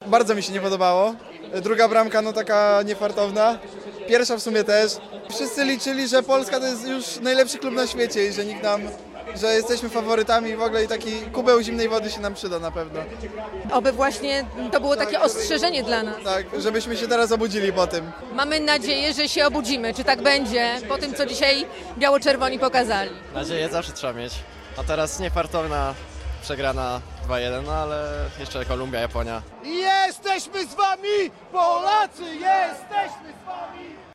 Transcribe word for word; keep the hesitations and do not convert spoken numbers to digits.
bardzo mi się nie podobało. Druga bramka no taka niefartowna. Pierwsza w sumie też. Wszyscy liczyli, że Polska to jest już najlepszy klub na świecie i że nikt nam, że jesteśmy faworytami i w ogóle i taki kubeł zimnej wody się nam przyda na pewno. Oby właśnie to było takie ostrzeżenie dla nas. Tak, żebyśmy się teraz obudzili po tym. Mamy nadzieję, że się obudzimy. Czy tak będzie po tym, co dzisiaj biało-czerwoni pokazali? Nadzieję zawsze trzeba mieć. A teraz niefartowna przegrana dwa jeden, no ale jeszcze Kolumbia, Japonia. Jesteśmy z wami, Polacy, jesteśmy z wami!